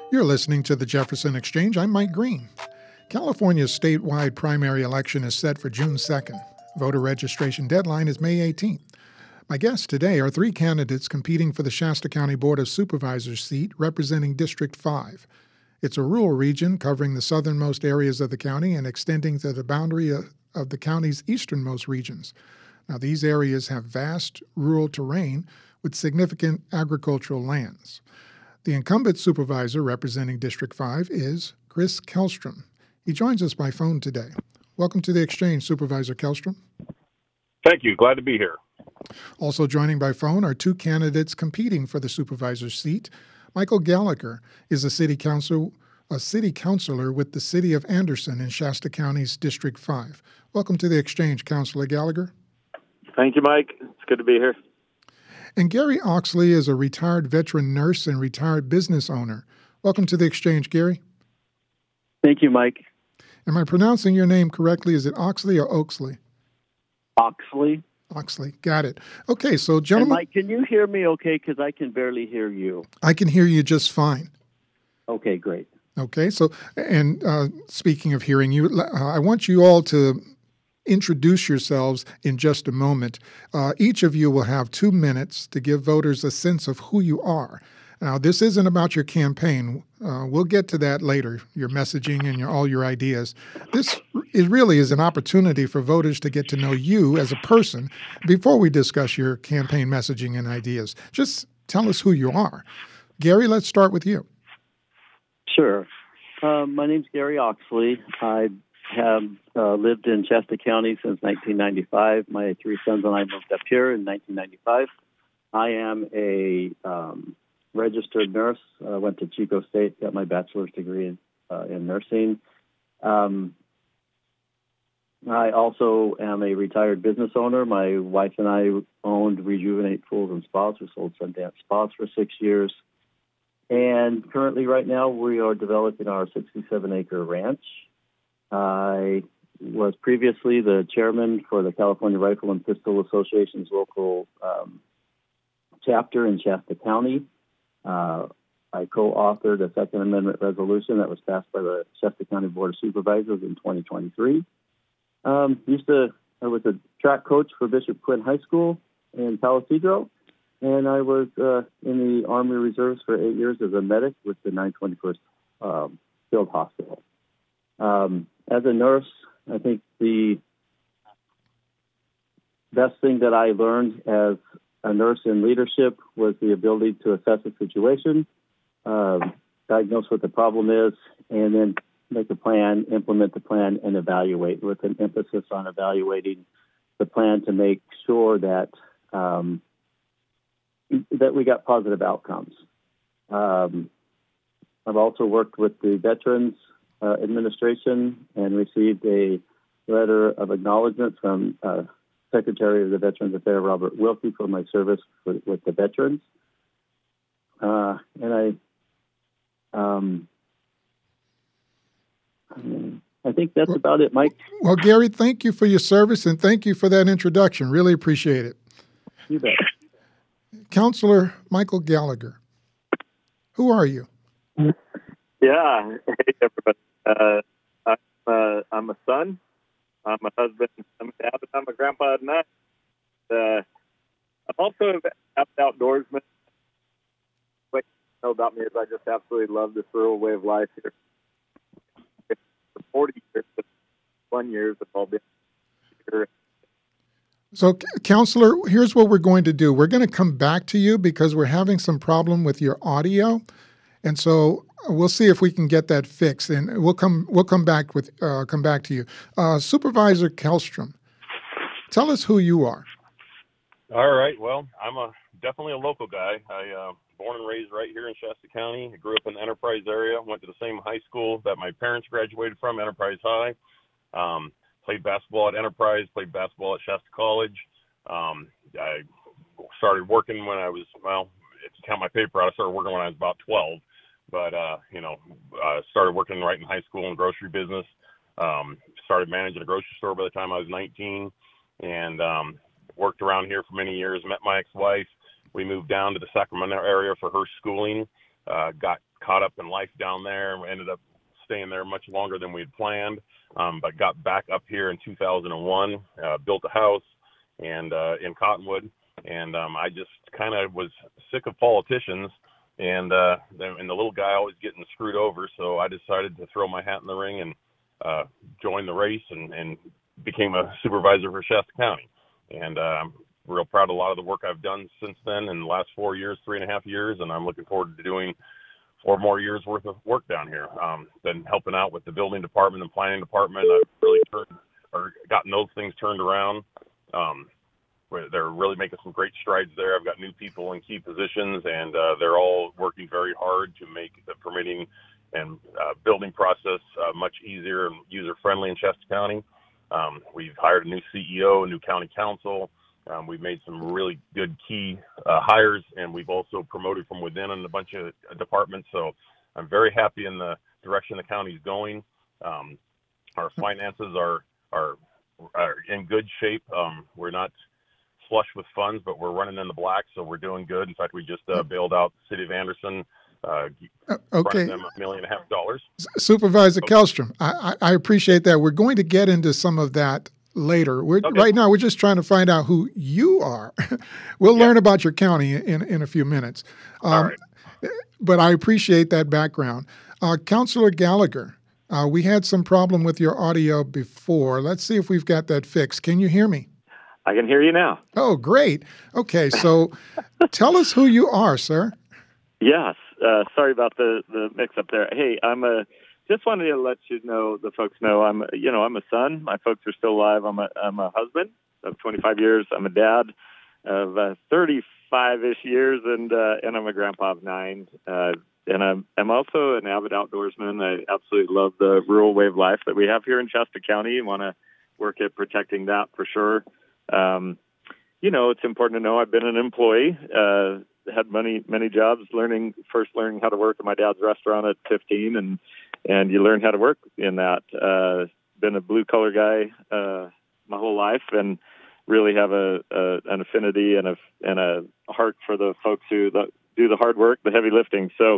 You're listening to the Jefferson Exchange. I'm Mike Green. California's statewide primary election is set for June 2nd. Voter registration deadline is May 18th. My guests today are three candidates competing for the Shasta County Board of Supervisors seat representing District 5. It's a rural region covering the southernmost areas of the county and extending to the boundary of the county's easternmost regions. Now, these areas have vast rural terrain with significant agricultural lands. The incumbent supervisor representing District 5 is Chris Kellstrom. He joins us by phone today. Welcome to the Exchange, Supervisor Kellstrom. Thank you. Glad to be here. Also joining by phone are two candidates competing for the supervisor's seat. Michael Gallagher is a city councilor with the city of Anderson in Shasta County's District 5. Welcome to the Exchange, Councilor Gallagher. Thank you, Mike. It's good to be here. And Gary Oxley is a retired veteran nurse and retired business owner. Welcome to the Exchange, Gary. Thank you, Mike. Am I pronouncing your name correctly? Is it Oxley or Oaksley? Oxley. Oxley. Got it. Okay, so gentlemen. And Mike, can you hear me okay? Because I can barely hear you. I can hear you just fine. Okay, great. Okay, so, and speaking of hearing you, I want you all to introduce yourselves in just a moment. Each of you will have 2 minutes to give voters a sense of who you are. Now, this isn't about your campaign. We'll get to that later, your messaging and all your ideas. This really is an opportunity for voters to get to know you as a person before we discuss your campaign messaging and ideas. Just tell us who you are. Gary, let's start with you. Sure. My name's Gary Oxley. I have lived in Shasta County since 1995. My three sons and I moved up here in 1995. I am a registered nurse. I went to Chico State, got my bachelor's degree in nursing. I also am a retired business owner. My wife and I owned Rejuvenate Pools and Spas. We sold Sundance Spas for 6 years. And currently, right now, we are developing our 67-acre ranch. I was previously the chairman for the California Rifle and Pistol Association's local chapter in Shasta County. I co-authored a Second Amendment resolution that was passed by the Shasta County Board of Supervisors in 2023. I was a track coach for Bishop Quinn High School in Palo Cedro, and I was in the Army Reserves for 8 years as a medic with the 921st Field Hospital. As a nurse, I think the best thing that I learned as a nurse in leadership was the ability to assess a situation, diagnose what the problem is, and then make a plan, implement the plan, and evaluate, with an emphasis on evaluating the plan to make sure that that we got positive outcomes. I've also worked with the Veterans Administration and received a letter of acknowledgement from Secretary of the Veterans Affairs, Robert Wilkie, for my service with the veterans. I think that's about it, Mike. Well, Gary, thank you for your service and thank you for that introduction. Really appreciate it. You bet. Councilor Michael Gallagher, who are you? Yeah. Hey, everybody. I'm a son. I'm a husband. I'm a dad. I'm a grandpa tonight. I'm also an outdoorsman. What you know about me is I just absolutely love this rural way of life here. For 40 years, 1 year have all been here. So, Counselor, here's what we're going to do. We're going to come back to you because we're having some problem with your audio. And so we'll see if we can get that fixed, and we'll come back to you. Supervisor Kellstrom, tell us who you are. All right. Well, I'm definitely a local guy. I born and raised right here in Shasta County. I grew up in the Enterprise area. Went to the same high school that my parents graduated from, Enterprise High. Played basketball at Enterprise. Played basketball at Shasta College. I started working when I was, well, if you count my paper out, I started working when I was about 12. But, started working right in high school in the grocery business. Started managing a grocery store by the time I was 19, and worked around here for many years. Met my ex-wife. We moved down to the Sacramento area for her schooling. Got caught up in life down there, and we ended up staying there much longer than we had planned. But got back up here in 2001, built a house and in Cottonwood, and I just kind of was sick of politicians and the little guy always getting screwed over. So I decided to throw my hat in the ring and join the race and became a supervisor for Shasta County. And I'm real proud of a lot of the work I've done since then in the last 4 years, 3.5 years, and I'm looking forward to doing 4 more years worth of work down here. Been helping out with the building department and planning department. I've really gotten those things turned around. They're really making some great strides there. I've got new people in key positions, and they're all working very hard to make the permitting and building process much easier and user-friendly in Shasta County. We've hired a new CEO, a new county council. We've made some really good key hires, and we've also promoted from within in a bunch of departments. So I'm very happy in the direction the county's going. Our finances are in good shape. We're not flush with funds, but we're running in the black, so we're doing good. In fact, we just bailed out the city of Anderson. Okay. Them $1.5 million. Supervisor Kellstrom, I appreciate that. We're going to get into some of that later. Right now, we're just trying to find out who you are. We'll learn about your county in a few minutes. All right. But I appreciate that background. Councilor Gallagher, we had some problem with your audio before. Let's see if we've got that fixed. Can you hear me? I can hear you now. Oh, great. Okay, so tell us who you are, sir. Yes. Sorry about the mix-up there. Hey, just wanted to let the folks know I'm a son. My folks are still alive. I'm a husband of 25 years. I'm a dad of 35-ish years, and I'm a grandpa of 9. And I'm also an avid outdoorsman. I absolutely love the rural way of life that we have here in Shasta County. I want to work at protecting that for sure. It's important to know I've been an employee, had many jobs, learning how to work at my dad's restaurant at 15, and you learn how to work in that. Been a blue collar guy my whole life, and really have an affinity and a heart for the folks who do the hard work, the heavy lifting. So,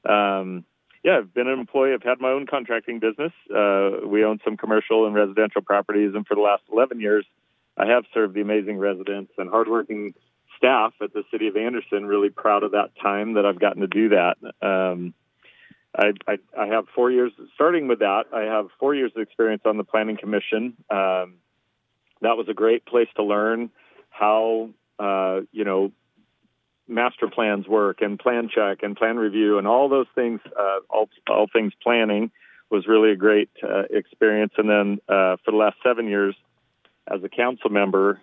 I've been an employee. I've had my own contracting business. We own some commercial and residential properties, and for the last 11 years, I have served the amazing residents and hardworking staff at the city of Anderson. Really proud of that time that I've gotten to do that. I have 4 years, starting with that, I have 4 years of experience on the Planning Commission. That was a great place to learn how, master plans work and plan check and plan review and all those things, all things planning was really a great experience. And then for the last 7 years as a council member,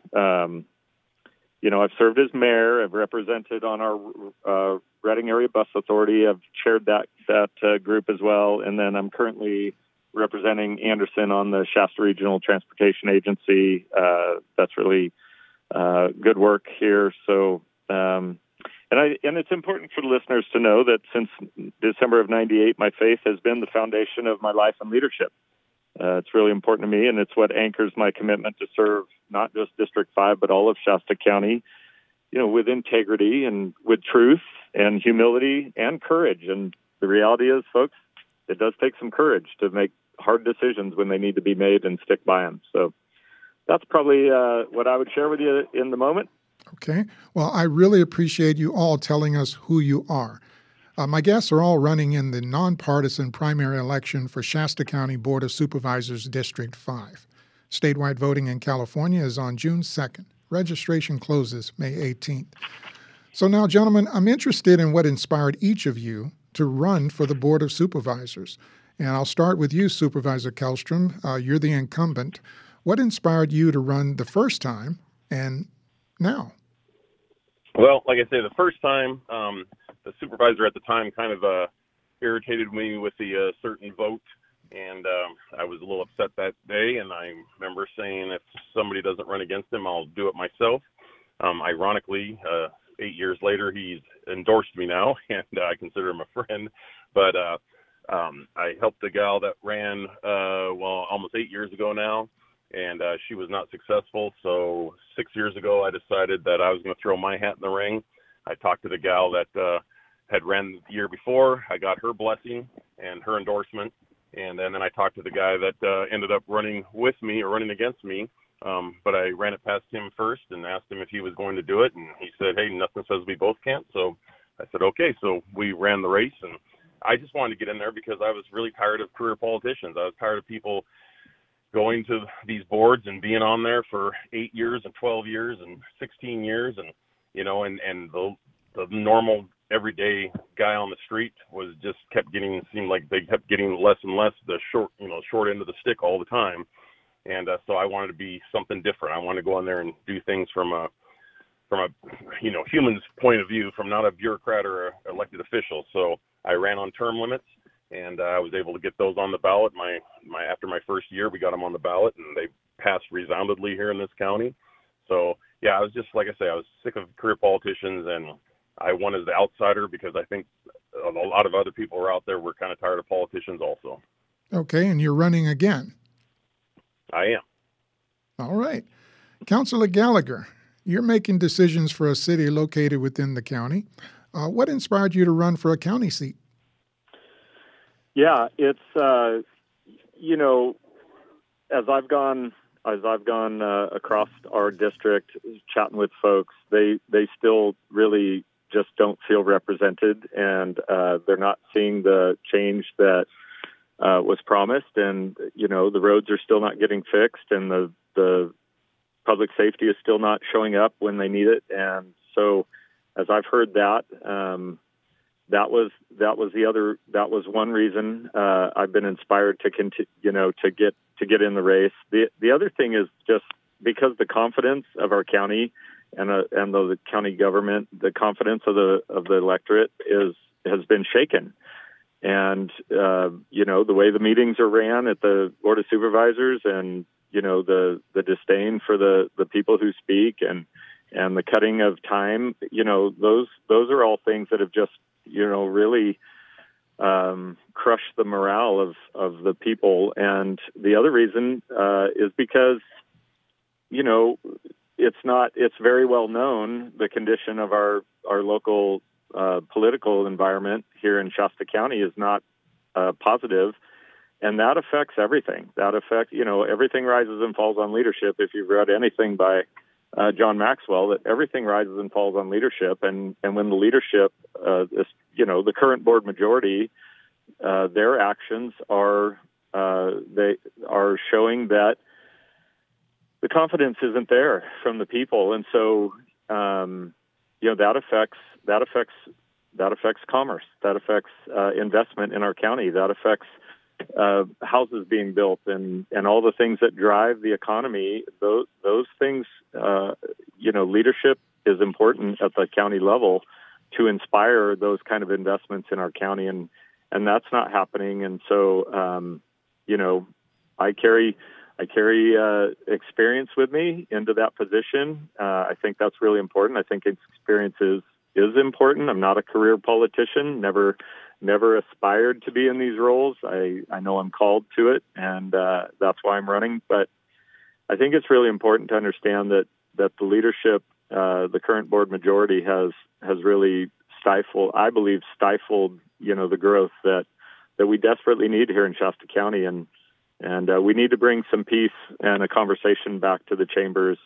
I've served as mayor. I've represented on our Reading Area Bus Authority. I've chaired that group as well. And then I'm currently representing Anderson on the Shasta Regional Transportation Agency. That's really good work here. So, and it's important for the listeners to know that since December of '98, my faith has been the foundation of my life and leadership. It's really important to me, and it's what anchors my commitment to serve not just District 5, but all of Shasta County, with integrity and with truth and humility and courage. And the reality is, folks, it does take some courage to make hard decisions when they need to be made and stick by them. So that's probably what I would share with you in the moment. Okay. Well, I really appreciate you all telling us who you are. My guests are all running in the nonpartisan primary election for Shasta County Board of Supervisors District 5. Statewide voting in California is on June 2nd. Registration closes May 18th. So now, gentlemen, I'm interested in what inspired each of you to run for the Board of Supervisors. And I'll start with you, Supervisor Kellstrom. You're the incumbent. What inspired you to run the first time and now? Well, like I say, the first time, the supervisor at the time kind of irritated me with the certain vote, and I was a little upset that day, and I remember saying if somebody doesn't run against him, I'll do it myself. Ironically, 8 years later, he's endorsed me now, and I consider him a friend. But I helped the gal that ran, almost 8 years ago now, and she was not successful. So 6 years ago, I decided that I was going to throw my hat in the ring. I talked to the gal that had ran the year before. I got her blessing and her endorsement. And then I talked to the guy that ended up running with me or running against me. But I ran it past him first and asked him if he was going to do it. And he said, hey, nothing says we both can't. So I said, okay. So we ran the race. And I just wanted to get in there because I was really tired of career politicians. I was tired of people going to these boards and being on there for 8 years and 12 years and 16 years. And, and the normal everyday guy on the street seemed like they kept getting less and less the short end of the stick all the time. And so I wanted to be something different. I wanted to go in there and do things from a human's point of view, from not a bureaucrat or a elected official. So I ran on term limits, and I was able to get those on the ballot. After my first year, we got them on the ballot, and they passed resoundingly here in this county. So yeah, I was just, like I say, I was sick of career politicians, and I won as the outsider because I think a lot of other people were out there were kind of tired of politicians also. Okay, and you're running again. I am. All right. Councilor Gallagher, you're making decisions for a city located within the county. What inspired you to run for a county seat? Yeah, it's as I've gone across our district, chatting with folks, they still really just don't feel represented, and they're not seeing the change that was promised, and the roads are still not getting fixed, and the public safety is still not showing up when they need it. And so, as I've heard that, that was one reason I've been inspired to continue, to get in the race. The other thing is just because the confidence of our county and the county government, the confidence of the electorate has been shaken. And, the way the meetings are ran at the Board of Supervisors and, the disdain for the people who speak and the cutting of time, those are all things that have just, really crushed the morale of the people. And the other reason is because, it's very well known, the condition of our local political environment here in Shasta County is not positive, and that affects everything. That affects, everything rises and falls on leadership. If you've read anything by John Maxwell, that everything rises and falls on leadership, and when the leadership, the current board majority, their actions are showing that the confidence isn't there from the people, and so that affects commerce. That affects investment in our county. That affects houses being built and all the things that drive the economy. Those things, leadership is important at the county level to inspire those kind of investments in our county, and that's not happening. And so, I carry experience with me into that position. I think that's really important. I think experience is important. I'm not a career politician, never aspired to be in these roles. I know I'm called to it, and that's why I'm running. But I think it's really important to understand that the leadership, the current board majority has really stifled the growth that we desperately need here in Shasta County, and we need to bring some peace and a conversation back to the chambers.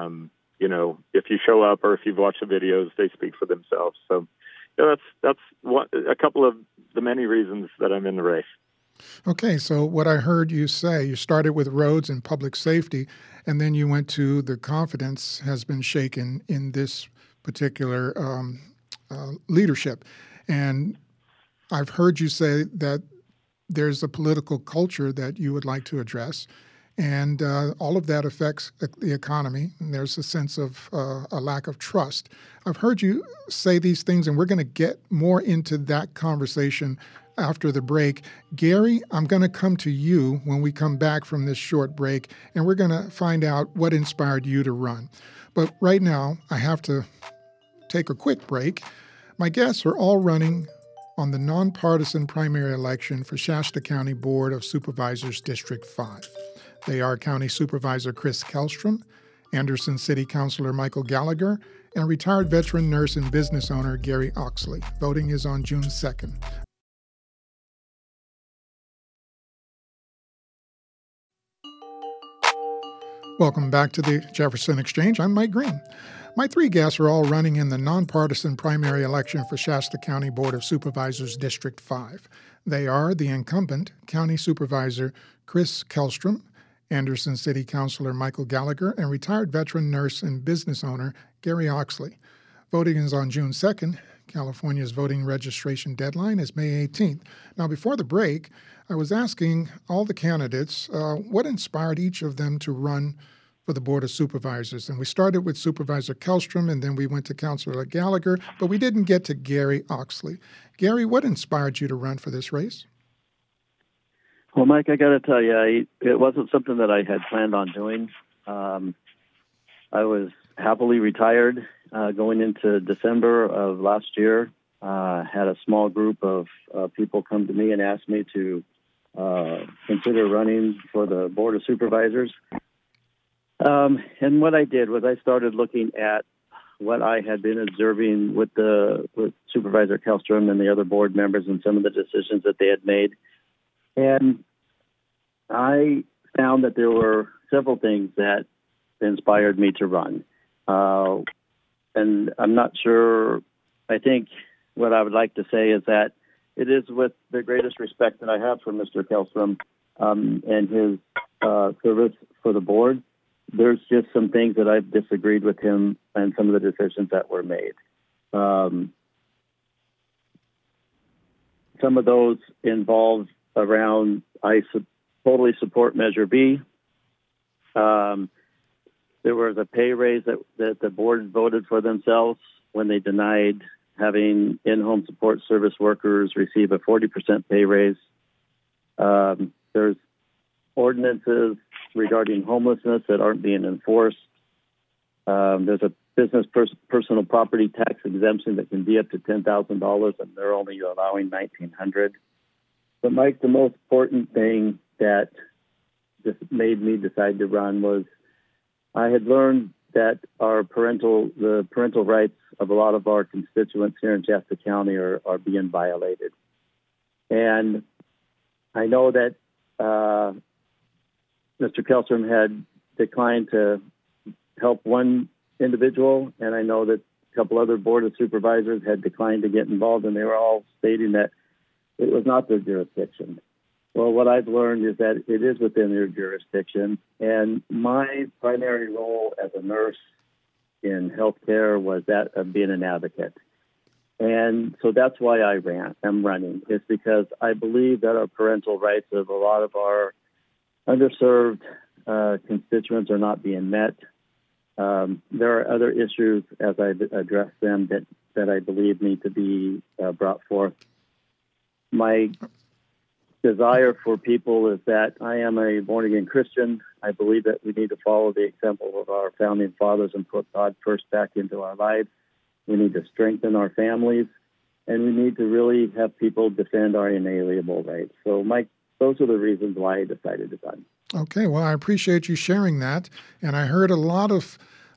If you show up or if you've watched the videos, they speak for themselves. So that's a couple of the many reasons that I'm in the race. Okay, so what I heard you say, you started with roads and public safety, and then you went to the confidence has been shaken in this particular leadership. And I've heard you say that there's a political culture that you would like to address, and all of that affects the economy, and there's a sense of a lack of trust. I've heard you say these things, and we're going to get more into that conversation after the break. Gary, I'm going to come to you when we come back from this short break, and we're going to find out what inspired you to run. But right now, I have to take a quick break. My guests are all running on the nonpartisan primary election for Shasta County Board of Supervisors District 5. They are County Supervisor Chris Kellstrom, Anderson City Councilor Michael Gallagher, and retired veteran nurse and business owner Gary Oxley. Voting is on June 2nd. Welcome back to the Jefferson Exchange. I'm Mike Green. My three guests are all running in the nonpartisan primary election for Shasta County Board of Supervisors District 5. They are the incumbent County Supervisor Chris Kellstrom, Anderson City Councilor Michael Gallagher, and retired veteran nurse and business owner Gary Oxley. Voting is on June 2nd. California's voting registration deadline is May 18th. Now, before the break, I was asking all the candidates what inspired each of them to run for the Board of Supervisors. And we started with Supervisor Kellstrom, and then we went to Councilor Gallagher, but we didn't get to Gary Oxley. Gary, what inspired you to run for this race? Well, Mike, I got to tell you, it wasn't something that I had planned on doing. I was happily retired going into December of last year. Had a small group of people come to me and ask me to consider running for the Board of Supervisors. And what I did was I started looking at what I had been observing with Supervisor Kellstrom and the other board members and some of the decisions that they had made. And I found that there were several things that inspired me to run. And I'm not sure, I think what I would like to say is that it is with the greatest respect that I have for Mr. Kellstrom and his service for the board. There's just some things that I've disagreed with him and some of the decisions that were made. Some of those involve around, I totally support Measure B. There was a pay raise that the board voted for themselves when they denied having in-home support service workers receive a 40% pay raise. There's ordinances regarding homelessness that aren't being enforced. There's a business personal property tax exemption that can be up to $10,000, and they're only allowing $1,900. But Mike, the most important thing that just made me decide to run was I had learned that the parental rights of a lot of our constituents here in Shasta County are being violated. And I know that Mr. Kellstrom had declined to help one individual, and I know that a couple other Board of Supervisors had declined to get involved, and they were all stating that it was not their jurisdiction. Well, what I've learned is that it is within their jurisdiction, and my primary role as a nurse in healthcare was that of being an advocate. And so that's why I'm running, is because I believe that our parental rights of a lot of our underserved constituents are not being met. There are other issues, as I address them, that I believe need to be brought forth. My desire for people is that I am a born-again Christian. I believe that we need to follow the example of our founding fathers and put God first back into our lives. We need to strengthen our families, and we need to really have people defend our inalienable rights. So, Mike, those are the reasons why I decided to run. Okay, well, I appreciate you sharing that. And I heard a lot of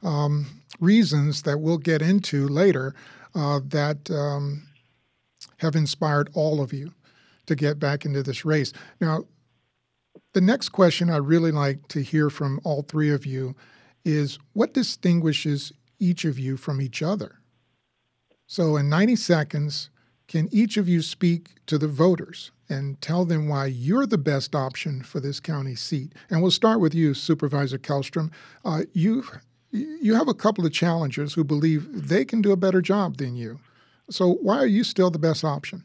reasons that we'll get into later that have inspired all of you to get back into this race. Now, the next question I'd really like to hear from all three of you is what distinguishes each of you from each other? So in 90 seconds, can each of you speak to the voters and tell them why you're the best option for this county seat? And we'll start with you, Supervisor Kellstrom. You have a couple of challengers who believe they can do a better job than you. So why are you still the best option?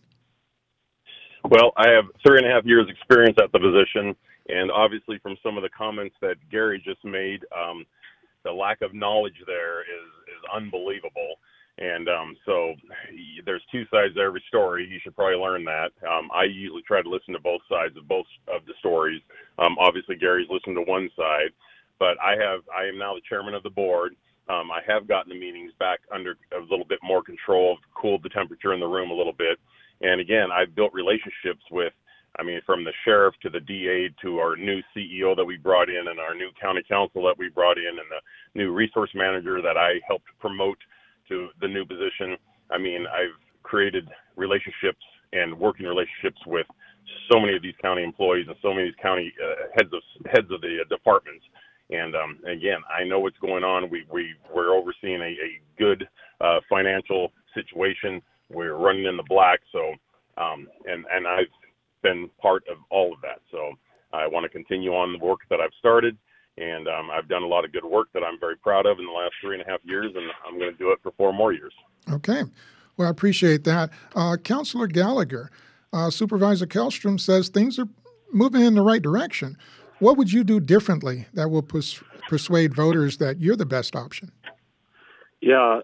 Well, I have 3.5 years experience at the position, and obviously from some of the comments that Gary just made, the lack of knowledge there is unbelievable. And so there's two sides to every story. You should probably learn that. I usually try to listen to both sides of the stories. Obviously, Gary's listened to one side, but I am now the chairman of the board. I have gotten the meetings back under a little bit more control, cooled the temperature in the room a little bit. And again, I've built relationships with, from the sheriff to the DA to our new CEO that we brought in and our new county council that we brought in and the new resource manager that I helped promote to the new position, I mean, I've created relationships and working relationships with so many of these county employees and so many of these county heads of the departments. And again, I know what's going on. We're overseeing a good financial situation. We're running in the black. So, and I've been part of all of that. So I want to continue on the work that I've started. And I've done a lot of good work that I'm very proud of in the last 3.5 years, and I'm going to do it for 4 more years. Okay. Well, I appreciate that. Councilor Gallagher, Supervisor Kellstrom says things are moving in the right direction. What would you do differently that will persuade voters that you're the best option? Yeah,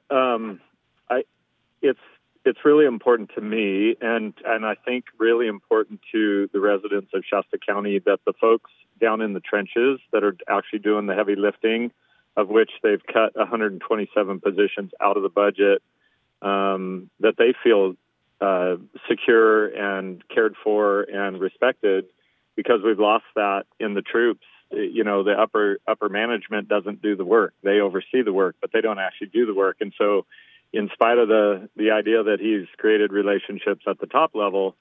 it's really important to me, and I think really important to the residents of Shasta County that the folks down in the trenches that are actually doing the heavy lifting, of which they've cut 127 positions out of the budget, that they feel secure and cared for and respected, because we've lost that in the troops. You know, the upper management doesn't do the work. They oversee the work, but they don't actually do the work. And so in spite of the idea that he's created relationships at the top level,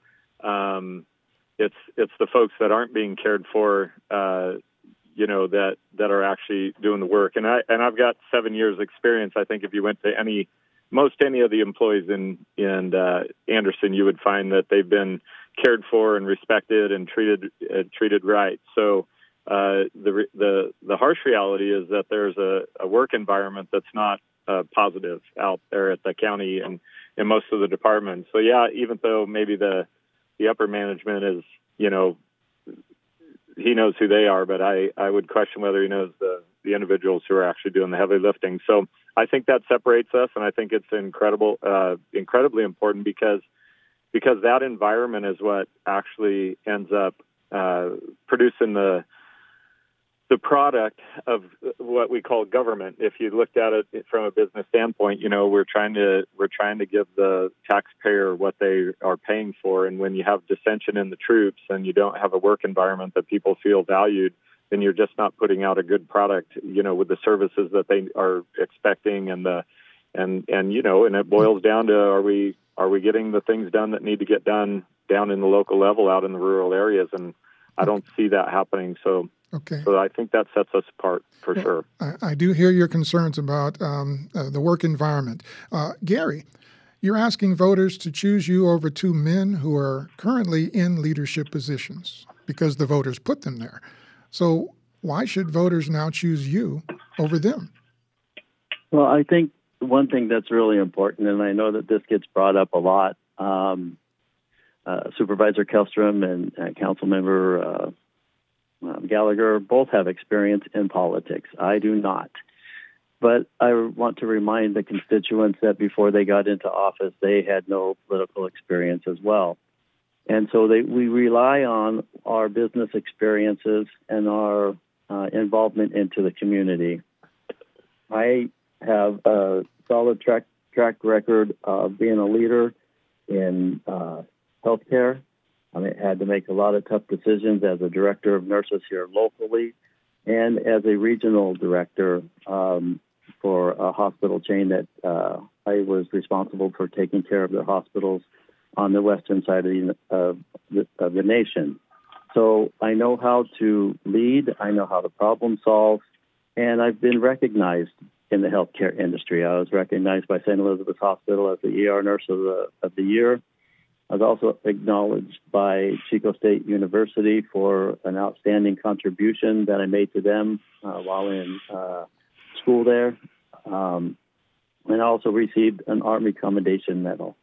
it's the folks that aren't being cared for, that are actually doing the work. And I've got 7 years experience. I think if you went to any of the employees in Anderson, you would find that they've been cared for and respected and treated right. So the harsh reality is that there's a work environment that's not positive out there at the county and in most of the departments. So yeah, even though maybe the upper management is, he knows who they are, but I would question whether he knows the individuals who are actually doing the heavy lifting. So I think that separates us, and I think it's incredibly important because that environment is what actually ends up producing the product of what we call government. If you looked at it from a business standpoint, we're trying to give the taxpayer what they are paying for. And when you have dissension in the troops and you don't have a work environment that people feel valued, then you're just not putting out a good product, with the services that they are expecting and it boils down to are we getting the things done that need to get done down in the local level out in the rural areas? And I don't see that happening. So I think that sets us apart for sure. I do hear your concerns about the work environment. Gary, you're asking voters to choose you over 2 men who are currently in leadership positions because the voters put them there. So why should voters now choose you over them? Well, I think one thing that's really important, and I know that this gets brought up a lot, Supervisor Kellstrom and Councilmember Gallagher both have experience in politics. I do not. But I want to remind the constituents that before they got into office, they had no political experience as well. And so we rely on our business experiences and our involvement into the community. I have a solid track record of being a leader in healthcare. I had to make a lot of tough decisions as a director of nurses here locally and as a regional director for a hospital chain that I was responsible for taking care of their hospitals on the western side of the nation. So I know how to lead, I know how to problem solve, and I've been recognized in the healthcare industry. I was recognized by St. Elizabeth's Hospital as the ER Nurse of the Year. I was also acknowledged by Chico State University for an outstanding contribution that I made to them while in school there. And I also received an Army Commendation Medal.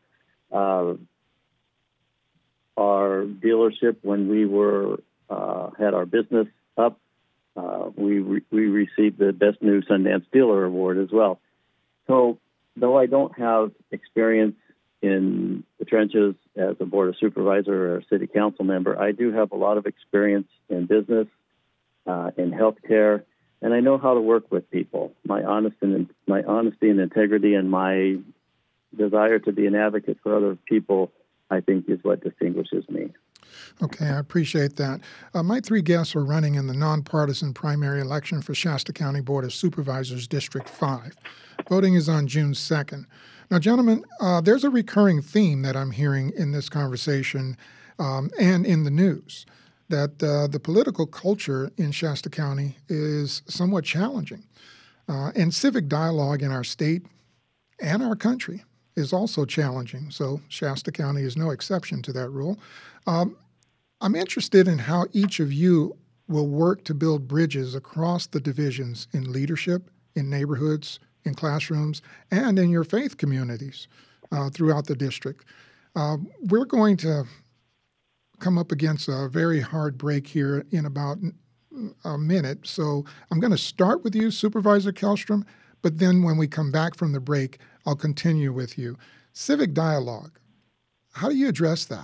Our dealership, when we had our business up, we received the Best New Sundance Dealer Award as well. So, though I don't have experience in the trenches as a Board of Supervisor or a City Council member, I do have a lot of experience in business, in healthcare, and I know how to work with people. My honesty and integrity and my desire to be an advocate for other people, I think, is what distinguishes me. Okay, I appreciate that. My 3 guests are running in the nonpartisan primary election for Shasta County Board of Supervisors District 5. Voting is on June 2nd. Now, gentlemen, there's a recurring theme that I'm hearing in this conversation and in the news, that the political culture in Shasta County is somewhat challenging. And civic dialogue in our state and our country is also challenging. So Shasta County is no exception to that rule. I'm interested in how each of you will work to build bridges across the divisions in leadership, in neighborhoods, in classrooms, and in your faith communities throughout the district. We're going to come up against a very hard break here in about a minute. So I'm going to start with you, Supervisor Kellstrom, but then when we come back from the break, I'll continue with you. Civic dialogue, how do you address that?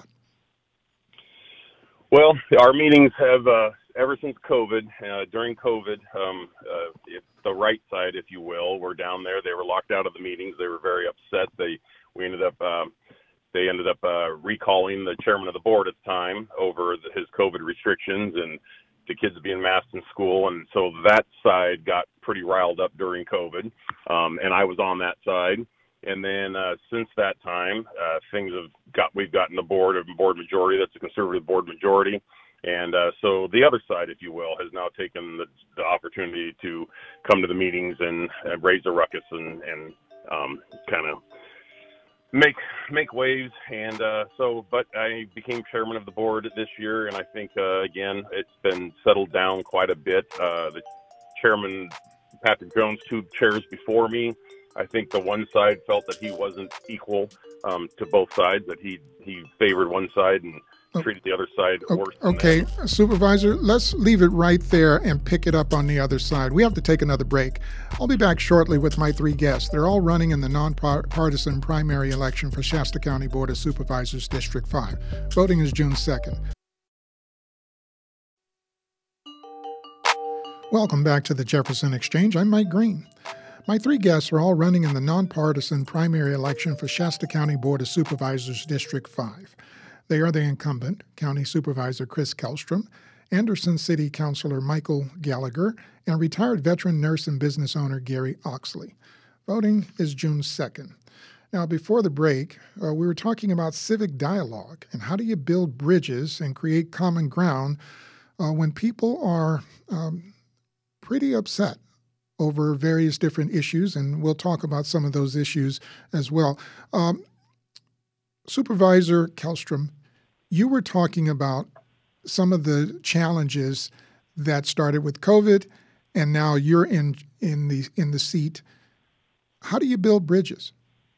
Well, our meetings have, ever since COVID, during COVID, the right side, if you will, were down there. They were locked out of the meetings. They were very upset. They ended up recalling the chairman of the board at the time over his COVID restrictions and the kids being masked in school. And so that side got pretty riled up during COVID. And I was on that side. And then since that time, we've gotten a board majority. That's a conservative board majority. And so the other side, if you will, has now taken the opportunity to come to the meetings and raise a ruckus and kind of make waves. And but I became chairman of the board this year, and I think again it's been settled down quite a bit. The chairman, Patrick Jones, 2 chairs before me, I think the one side felt that he wasn't equal to both sides, that he favored one side and treated the other side worse. Okay, Supervisor, let's leave it right there and pick it up on the other side. We have to take another break. I'll be back shortly with my 3 guests. They're all running in the nonpartisan primary election for Shasta County Board of Supervisors District 5. Voting is June 2nd. Welcome back to the Jefferson Exchange. I'm Mike Green. My 3 guests are all running in the nonpartisan primary election for Shasta County Board of Supervisors District 5. They are the incumbent, County Supervisor Chris Kellstrom, Anderson City Councilor Michael Gallagher, and retired veteran nurse and business owner Gary Oxley. Voting is June 2nd. Now, before the break, we were talking about civic dialogue and how do you build bridges and create common ground when people are pretty upset over various different issues, and we'll talk about some of those issues as well. Supervisor Kellstrom, you were talking about some of the challenges that started with COVID, and now you're in the seat. How do you build bridges?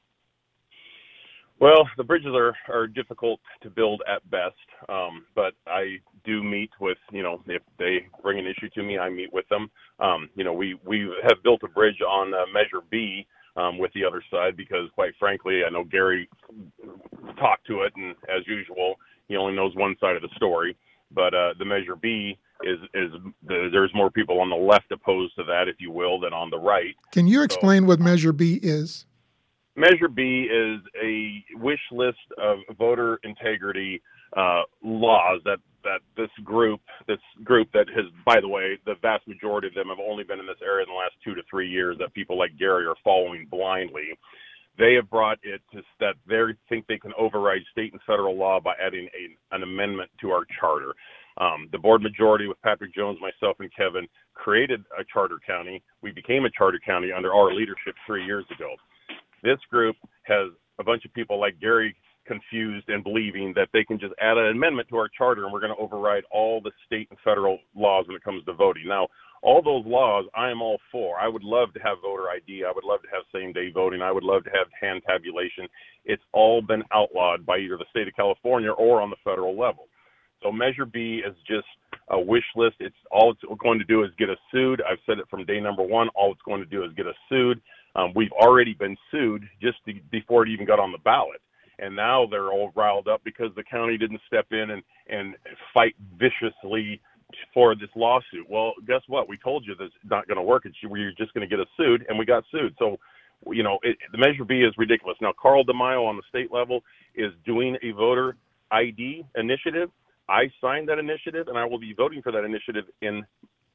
Well, the bridges are difficult to build at best, but I do meet with, if they bring an issue to me, I meet with them. We have built a bridge on Measure B with the other side because, quite frankly, I know Gary talked to it, and as usual, he only knows one side of the story. But the Measure B there's more people on the left opposed to that, if you will, than on the right. Can you explain what Measure B is? Measure B is a wish list of voter integrity laws that this group that has, by the way, the vast majority of them have only been in this area in the last 2 to 3 years, that people like Gary are following blindly. They have brought it to that they think they can override state and federal law by adding an amendment to our charter. The board majority with Patrick Jones, myself, and Kevin created a charter county. We became a charter county under our leadership 3 years ago. This group has a bunch of people like Gary confused and believing that they can just add an amendment to our charter and we're going to override all the state and federal laws when it comes to voting. Now, all those laws I am all for. I would love to have voter ID. I would love to have same-day voting. I would love to have hand tabulation. It's all been outlawed by either the state of California or on the federal level. So Measure B is just a wish list. All it's going to do is get us sued. I've said it from day number 1. All it's going to do is get us sued. We've already been sued just before it even got on the ballot. And now they're all riled up because the county didn't step in and fight viciously for this lawsuit. Well, guess what? We told you this is not going to work. You're just going to get us sued, and we got sued. So, the Measure B is ridiculous. Now, Carl DeMaio on the state level is doing a voter ID initiative. I signed that initiative, and I will be voting for that initiative in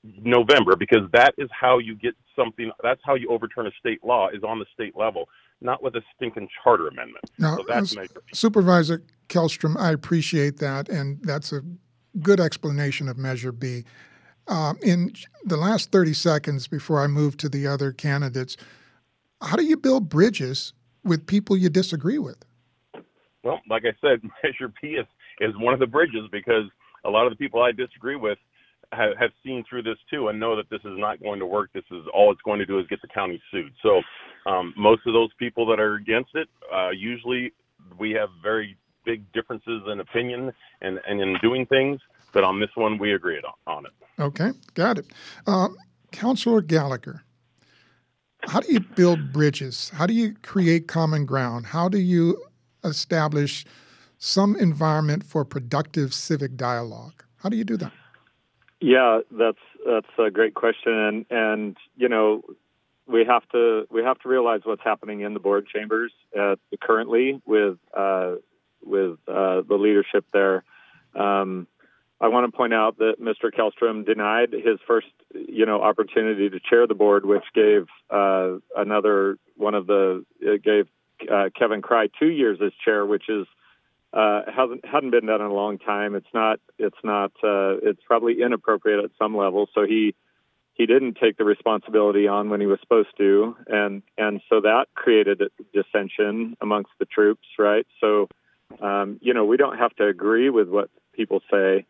November, because that is how you get something. That's how you overturn a state law, is on the state level, not with a stinking charter amendment. Now, So that's Measure B. Supervisor Kellstrom, I appreciate that, and that's a good explanation of Measure B. In the last 30 seconds before I move to the other candidates, how do you build bridges with people you disagree with? Well, like I said, Measure B is one of the bridges, because a lot of the people I disagree with have seen through this too and know that this is not going to work. This is all it's going to do is get the county sued. So most of those people that are against it, usually we have very big differences in opinion and in doing things. But on this one, we agreed on it. Okay, got it. Councilor Gallagher, how do you build bridges? How do you create common ground? How do you establish some environment for productive civic dialogue? How do you do that? Yeah, that's a great question, and you know, we have to realize what's happening in the board chambers currently with the leadership there. I want to point out that Mr. Kellstrom denied his first, opportunity to chair the board, which gave gave Kevin Cry 2 years as chair, which is hadn't been done in a long time. It's probably inappropriate at some level. So he didn't take the responsibility on when he was supposed to, and so that created dissension amongst the troops, right? So, we don't have to agree with what people say,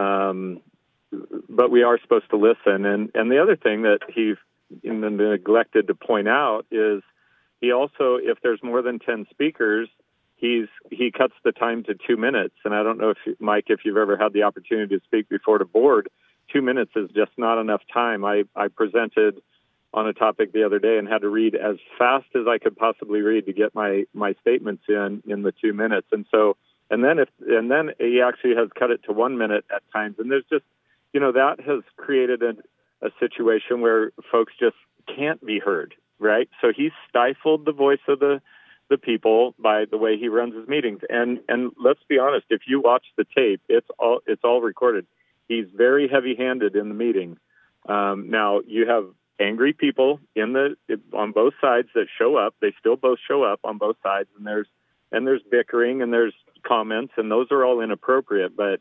but we are supposed to listen. And the other thing that he neglected to point out is he also, if there's more than 10 speakers, he cuts the time to 2 minutes. And I don't know if you've ever had the opportunity to speak before the board. 2 minutes is just not enough time. I presented on a topic the other day and had to read as fast as I could possibly read to get my statements in the 2 minutes. And then he actually has cut it to 1 minute at times. And there's just, that has created a situation where folks just can't be heard, right? So he stifled the voice of the people by the way he runs his meetings. And let's be honest, if you watch the tape, it's all recorded. He's very heavy-handed in the meeting. Now you have angry people on both sides that show up. They still both show up on both sides, and there's bickering and there's comments, and those are all inappropriate. But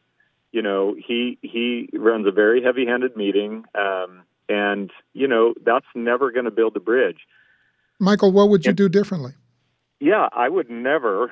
he runs a very heavy-handed meeting, and that's never going to build a bridge. Michael, what would you do differently? Yeah, I would never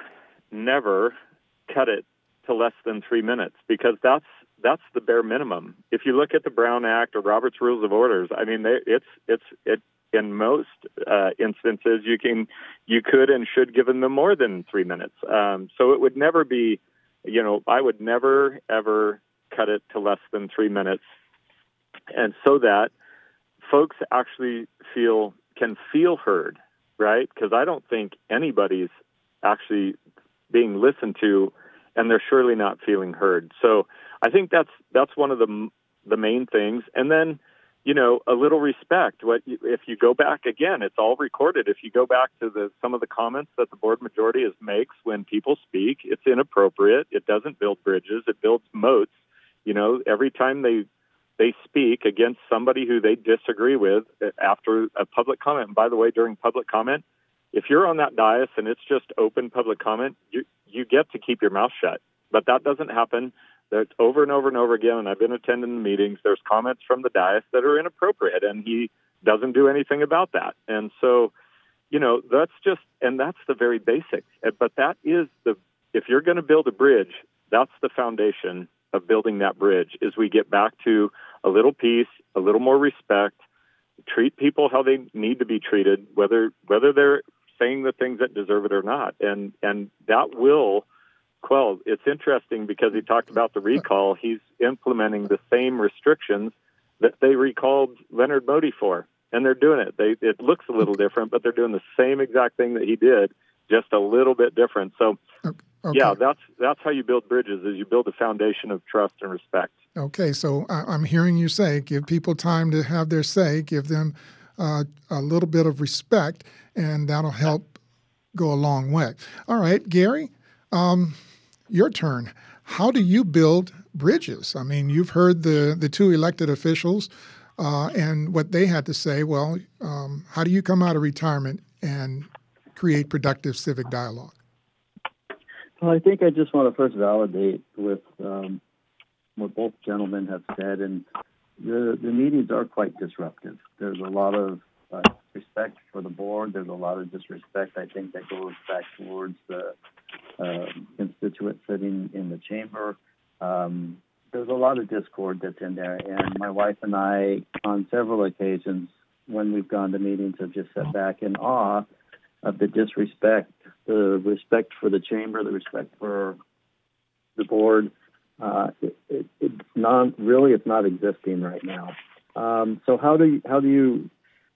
cut it to less than 3 minutes, because that's the bare minimum. If you look at the Brown Act or Robert's Rules of Orders, I mean, it's in most instances you could and should give them more than 3 minutes. So it would never be, I would never ever cut it to less than 3 minutes, and so that folks actually can feel heard. Right? Because I don't think anybody's actually being listened to, and they're surely not feeling heard. So I think that's one of the main things. And then, a little respect. If you go back again, it's all recorded. If you go back to some of the comments that the board majority makes when people speak, it's inappropriate. It doesn't build bridges. It builds moats. Every time they speak against somebody who they disagree with after a public comment. And by the way, during public comment, if you're on that dais and it's just open public comment, you get to keep your mouth shut. But that doesn't happen. That's over and over and over again. And I've been attending the meetings. There's comments from the dais that are inappropriate, and he doesn't do anything about that. And so, that's the very basics. But that is if you're going to build a bridge, that's the foundation of building that bridge, is we get back to a little peace, a little more respect, treat people how they need to be treated, whether they're saying the things that deserve it or not. And that will quell. It's interesting because he talked about the recall. He's implementing the same restrictions that they recalled Leonard Modi for, and they're doing it. It looks a little different, but they're doing the same exact thing that he did, just a little bit different. So, okay. Yeah, that's how you build bridges, is you build a foundation of trust and respect. Okay, so I'm hearing you say give people time to have their say, give them a little bit of respect, and that'll help go a long way. All right, Gary, your turn. How do you build bridges? I mean, you've heard the two elected officials and what they had to say. Well, how do you come out of retirement and create productive civic dialogue? Well, I think I just want to first validate with what both gentlemen have said, and the meetings are quite disruptive. There's a lot of respect for the board. There's a lot of disrespect, I think, that goes back towards the constituent sitting in the chamber. There's a lot of discord that's in there, and my wife and I, on several occasions, when we've gone to meetings, have just sat back in awe of the disrespect, the respect for the chamber, the respect for the board. It's not existing right now. So how do you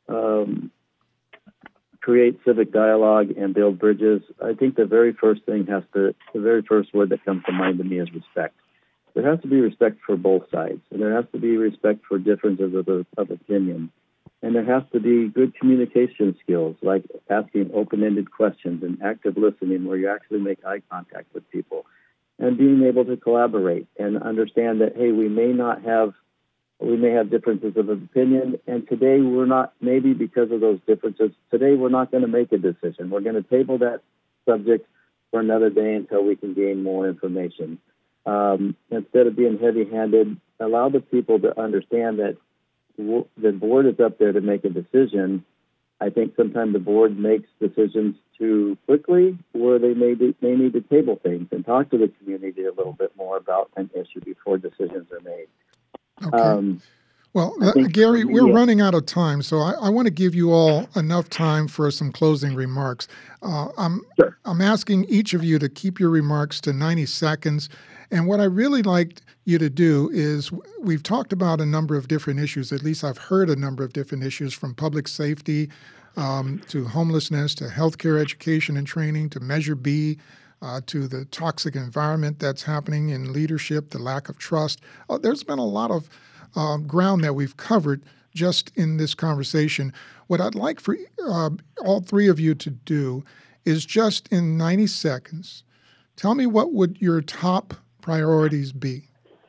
create civic dialogue and build bridges? I think the very first word that comes to mind to me is respect. There has to be respect for both sides, and there has to be respect for differences of opinion. And there has to be good communication skills, like asking open-ended questions and active listening where you actually make eye contact with people, and being able to collaborate and understand that, hey, we may have differences of opinion, and today we're not, maybe because of those differences, today we're not going to make a decision. We're going to table that subject for another day until we can gain more information. Instead of being heavy-handed, allow the people to understand that the board is up there to make a decision. I think sometimes the board makes decisions too quickly, where they may need to table things and talk to the community a little bit more about an issue before decisions are made. Okay. Well, Gary, we're running out of time, so I want to give you all enough time for some closing remarks. I'm asking each of you to keep your remarks to 90 seconds. And what I really like you to do is, we've talked about a number of different issues. At least I've heard a number of different issues, from public safety to homelessness to healthcare education and training to Measure B, to the toxic environment that's happening in leadership, the lack of trust. There's been a lot of ground that we've covered just in this conversation. What I'd like for all three of you to do is, just in 90 seconds, tell me what would your top priorities be.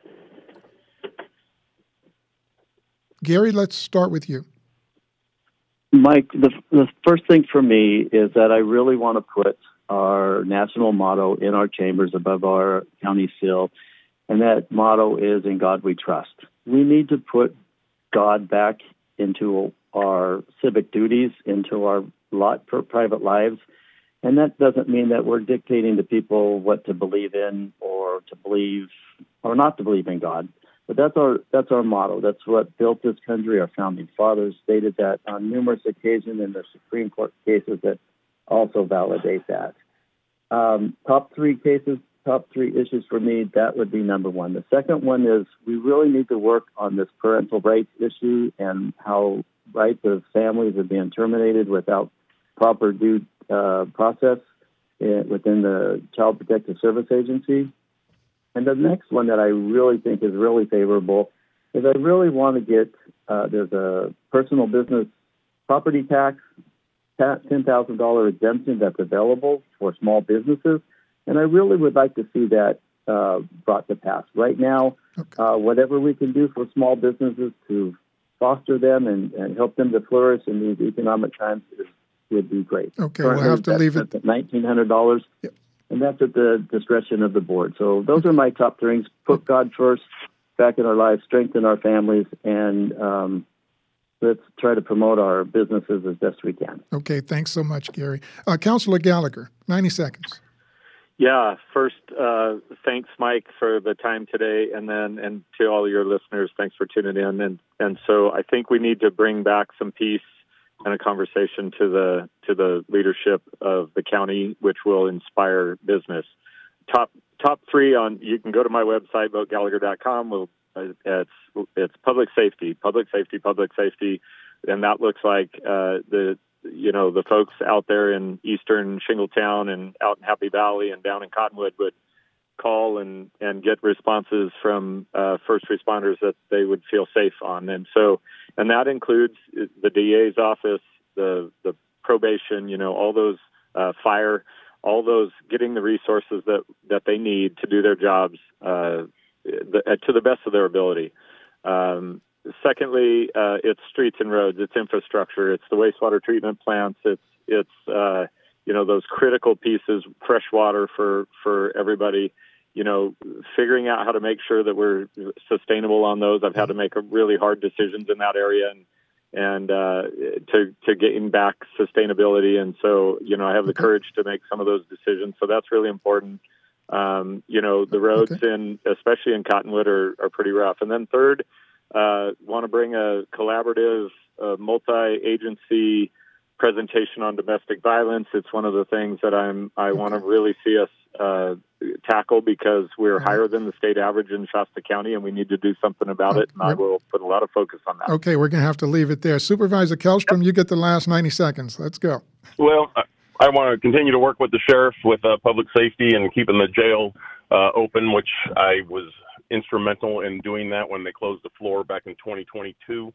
Gary, let's start with you. Mike, the first thing for me is that I really want to put our national motto in our chambers above our county seal, and that motto is, "In God We Trust." We need to put God back into our civic duties, into our private lives, and that doesn't mean that we're dictating to people what to believe in or to believe or not to believe in God. But that's our motto. That's what built this country. Our founding fathers stated that on numerous occasions, in the Supreme Court cases that also validate that. Top three issues for me, that would be number one. The second one is, we really need to work on this parental rights issue and how rights of families are being terminated without proper due process within the Child Protective Service Agency. And the next one that I really think is really favorable is, I really want to get, there's a personal business property tax, $10,000 exemption that's available for small businesses. And I really would like to see that brought to pass. Right now, whatever we can do for small businesses to foster them and help them to flourish in these economic times would be great. Okay, we'll have to leave it at $1,900, and that's at the discretion of the board. So those are my top things. Put God first, back in our lives, strengthen our families, and let's try to promote our businesses as best we can. Okay, thanks so much, Gary. Councilor Gallagher, 90 seconds. Yeah, first, thanks, Mike, for the time today, and to all your listeners, thanks for tuning in. And so I think we need to bring back some peace and a conversation to the leadership of the county, which will inspire business. Top three on, you can go to my website, votegallagher.com. It's public safety, and that looks like the folks out there in eastern Shingletown and out in Happy Valley and down in Cottonwood would call and get responses from first responders that they would feel safe on. And that includes the DA's office, the probation, all those fire, all those, getting the resources that they need to do their jobs to the best of their ability. secondly, it's streets and roads, it's infrastructure, it's the wastewater treatment plants, it's those critical pieces, fresh water for everybody. Figuring out how to make sure that we're sustainable on those. I've had to make really hard decisions in that area, and to getting back sustainability. And so, I have the courage to make some of those decisions. So that's really important. The roads especially in Cottonwood are pretty rough. And then third, want to bring a collaborative, multi-agency presentation on domestic violence. It's one of the things that I want to really see us tackle, because we're higher than the state average in Shasta County, and we need to do something about it. And I will put a lot of focus on that. Okay, we're going to have to leave it there. Supervisor Kellstrom, you get the last 90 seconds. Let's go. Well, I want to continue to work with the sheriff with public safety and keeping the jail open, which I was instrumental in doing that when they closed the floor back in 2022.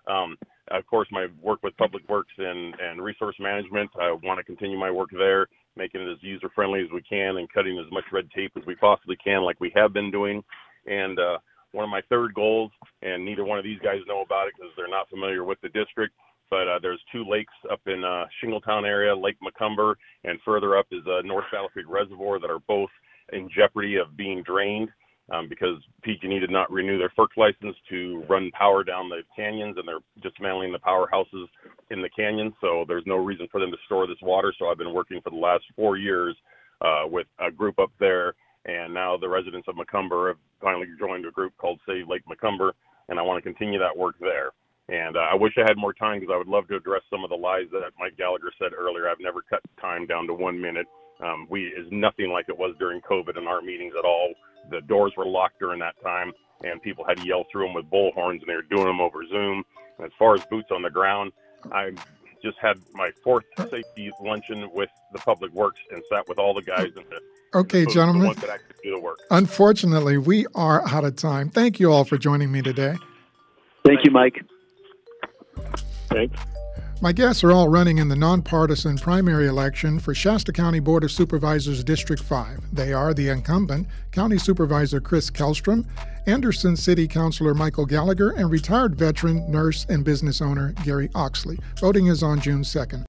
Of course, my work with Public Works and resource management, I want to continue my work there, making it as user-friendly as we can and cutting as much red tape as we possibly can, like we have been doing. And one of my third goals, and neither one of these guys know about it because they're not familiar with the district, but there's two lakes up in Shingletown area, Lake Macomber, and further up is North Salaford Reservoir, that are both in jeopardy of being drained. Because PG&E did not renew their FERC license to run power down the canyons, and they're dismantling the powerhouses in the canyons. So there's no reason for them to store this water. So I've been working for the last 4 years with a group up there, and now the residents of Macomber have finally joined a group called Save Lake Macomber, and I want to continue that work there. And I wish I had more time, because I would love to address some of the lies that Mike Gallagher said earlier. I've never cut time down to 1 minute. Is nothing like it was during COVID in our meetings at all. The doors were locked during that time, and people had to yell through them with bullhorns, and they were doing them over Zoom. And as far as boots on the ground, I just had my fourth safety luncheon with the Public Works and sat with all the guys and okay, gentlemen. The ones that actually do the work. Unfortunately, we are out of time. Thank you all for joining me today. Thank you, Mike. Thanks. My guests are all running in the nonpartisan primary election for Shasta County Board of Supervisors District 5. They are the incumbent, County Supervisor Chris Kellstrom, Anderson City Councilor Michael Gallagher, and retired veteran, nurse, and business owner Gary Oxley. Voting is on June 2nd.